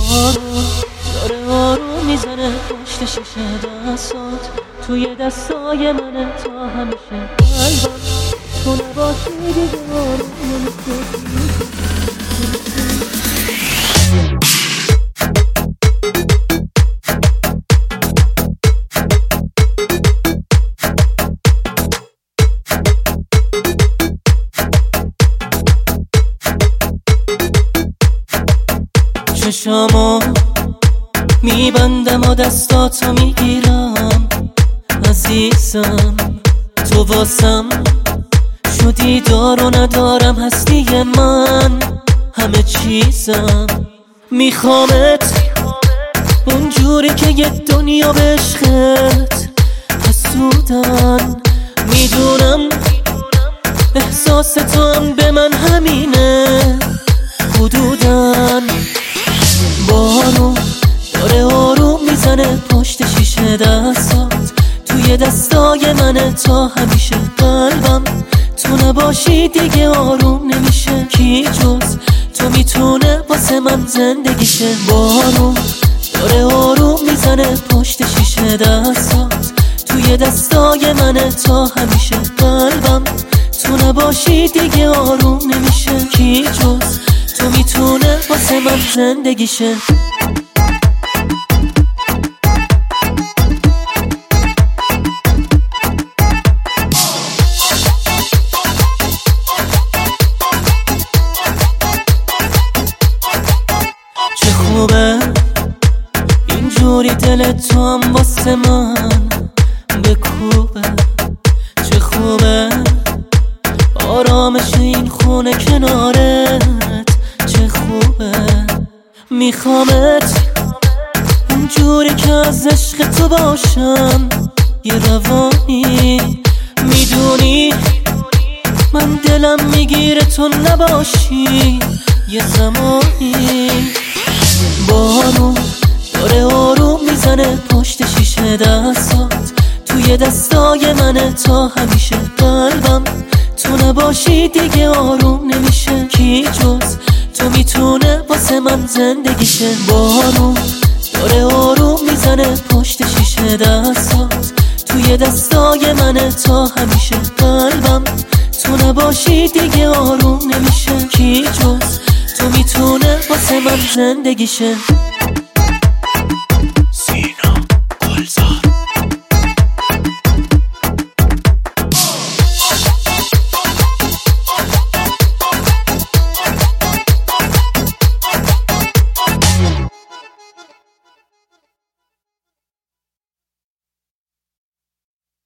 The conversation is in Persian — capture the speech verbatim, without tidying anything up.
بارون داره آروم میزنه پشت شیشه دستات، توی دستای منه تا همیشه. قلبم تو نباشی دیگه آروم نمیشه. چشامو میبندم و دستاتو میگیرم عزیزم، تو واسم شدی دار و ندارم هستی من همه چیزم. میخوامت اونجوری که یه دنیا به عشقت حسودن، میدونم احساس تو هم به من همینه حدودن. بارون داره آروم میزنه پشت شیشه دستات، توی دستای منه تا همیشه. قلبم تو نباشی دیگه آروم نمیشه. کی جز تو میتونه واسه من زندگیشه. بارون داره آروم میزنه پشت شیشه دستات، توی دستای منه تا همیشه. قلبم تو نباشی دیگه آروم نمیشه. کی جز تو میتونه واسه من زندگیشه. چه خوبه اینجوری دل تو هم واسه من بکوبه، چه خوبه آرامش این خونه کنارت، چه خوبه. میخوامت اونجوری که از عشق تو باشم یه روانی، میدونی من دلم میگیره تو نباشی یه زمانی. بارون داره آروم میزنه پشت شیشه دستات، توی دستای منه تا همیشه. قلبم تو نباشی دیگه آروم نمیشه. کی جز تو میتونه واسه من زندگیشه. بارون داره آروم میزنه پشت شیشه دستات، توی دستای منه تا همیشه. قلبم تو نباشی دیگه آروم نمیشه. کی جز تو میتونه واسه من زندگیشه.